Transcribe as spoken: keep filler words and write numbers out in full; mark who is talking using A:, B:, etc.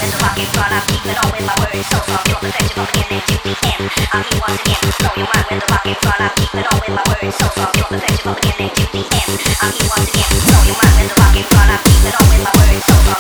A: with the rock in front, I'm keeping on with my words. So soft, you're perfection from beginning to the end. I'm here once again, blow your mind with the rock in front, I'm keeping on with my words. So soft, you're perfection from beginning to the end. I'm here once again, blow your mind with the rock in front, I'm keeping on with my words. So soft.